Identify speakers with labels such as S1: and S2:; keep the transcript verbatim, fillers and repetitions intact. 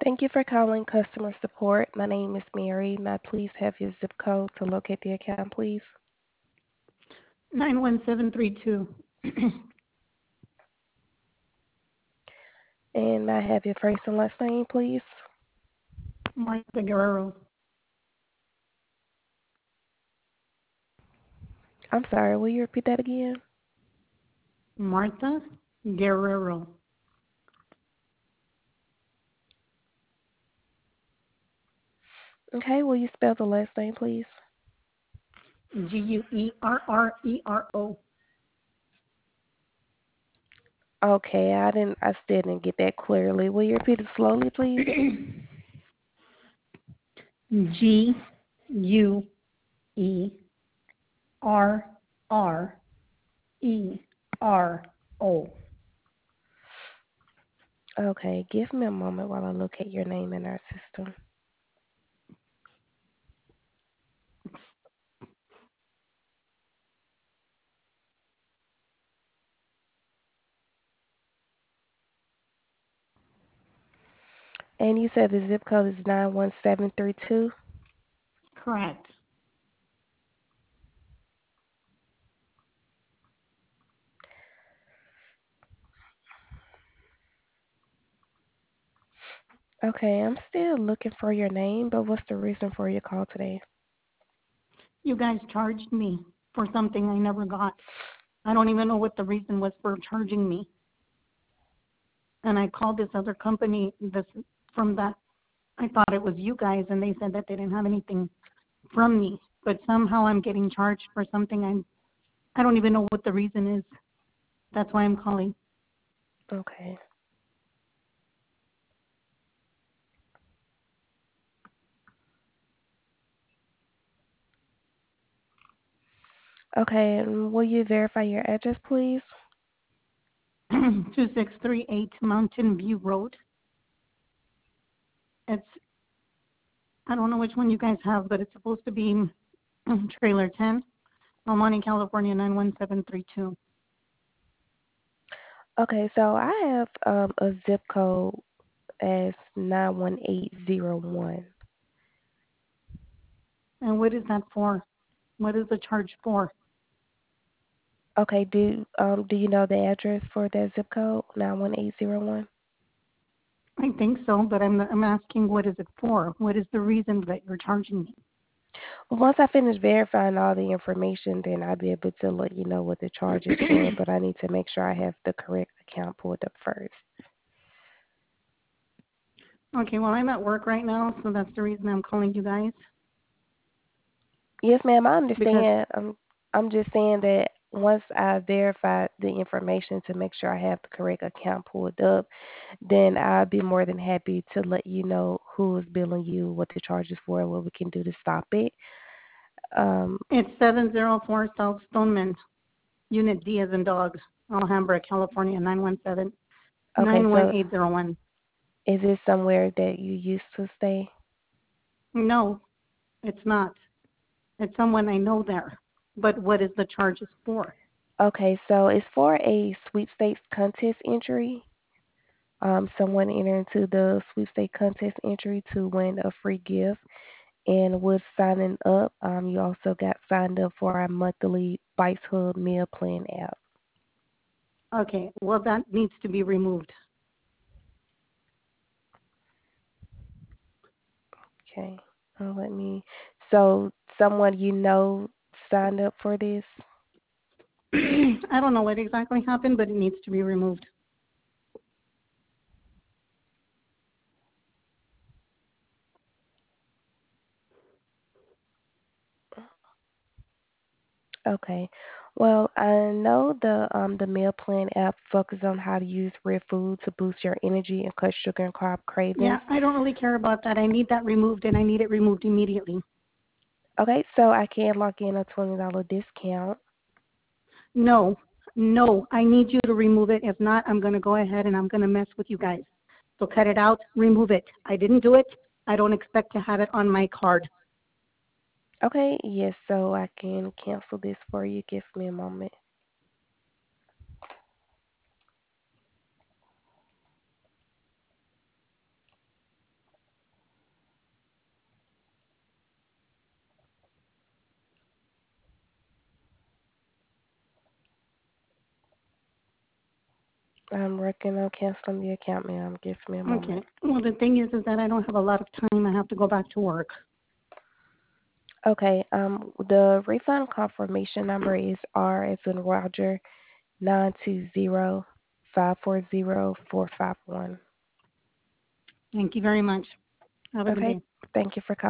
S1: Thank you for calling customer support. My name is Mary. May I please have your zip code to locate the account, please?
S2: nine one seven three two.
S1: And may I have your first and last name, please?
S2: Martha Guerrero.
S1: I'm sorry, will you repeat that again?
S2: Martha Guerrero.
S1: Okay, will you spell the last name, please?
S2: G U E R R E R O.
S1: Okay, I didn't, I still didn't get that clearly. Will you repeat it slowly, please?
S2: G U E R R E R O.
S1: Okay, give me a moment while I locate your name in our system. And you said the zip code is nine one seven three two?
S2: Correct.
S1: Okay, I'm still looking for your name, but what's the reason for your call today?
S2: You guys charged me for something I never got. I don't even know what the reason was for charging me. And I called this other company this from that I thought it was you guys, and they said that they didn't have anything from me. But somehow I'm getting charged for something I'm I don't even know what the reason is. That's why I'm calling.
S1: Okay. Okay, and will you verify your address, please?
S2: two six three eight Mountain View Road. It's I don't know which one you guys have, but it's supposed to be trailer ten, El Monte, California nine one seven three two.
S1: Okay, so I have um, a zip code as nine one eight zero one.
S2: And what is that for? What is the charge for?
S1: Okay, do um do you know the address for that zip code, nine one eight zero one?
S2: I think so, but I'm I'm asking what is it for? What is the reason that you're charging me?
S1: Well, once I finish verifying all the information, then I'll be able to let you know what the charge is for, but I need to make sure I have the correct account pulled up first.
S2: Okay, well I'm at work right now, so that's the reason I'm calling you guys.
S1: Yes, ma'am, I
S2: Because
S1: understand. I'm I'm just saying that once I verify the information to make sure I have the correct account pulled up, then I'll be more than happy to let you know who is billing you, what the charge is for, and what we can do to stop it. Um,
S2: it's seven zero four South Stoneman, Unit D as in dog, Alhambra, California nine one seven
S1: okay,
S2: nine one
S1: so
S2: eight zero one.
S1: is it somewhere that you used to stay?
S2: No, it's not. It's someone I know there. But what is the charges for?
S1: Okay, so it's for a sweepstakes contest entry. Um, someone entered into the sweepstakes contest entry to win a free gift. And with signing up, um, you also got signed up for our monthly Vice Hub meal plan app.
S2: Okay, well that needs to be removed.
S1: Okay. Uh, let me. So someone you know signed up for this.
S2: I don't know what exactly happened, but it needs to be removed.
S1: Okay. Well, I know the um the meal plan app focuses on how to use real food to boost your energy and cut sugar and carb
S2: Yeah,
S1: cravings.
S2: I don't really care about that. I need that removed, and I need it removed immediately.
S1: Okay, so I can lock in a twenty dollar discount.
S2: No, no, I need you to remove it. If not, I'm going to go ahead and I'm going to mess with you guys. So cut it out, remove it. I didn't do it. I don't expect to have it on my card.
S1: Okay, yes, so I can cancel this for you. Give me a moment. I'm working on canceling the account, ma'am. Give me a moment.
S2: Okay. Well, the thing is, is that I don't have a lot of time. I have to go back to work.
S1: Okay, um, the refund confirmation number is R as in Roger, nine two zero five four zero four five one.
S2: Thank you very much. Have a good
S1: Okay,
S2: day.
S1: thank you for calling.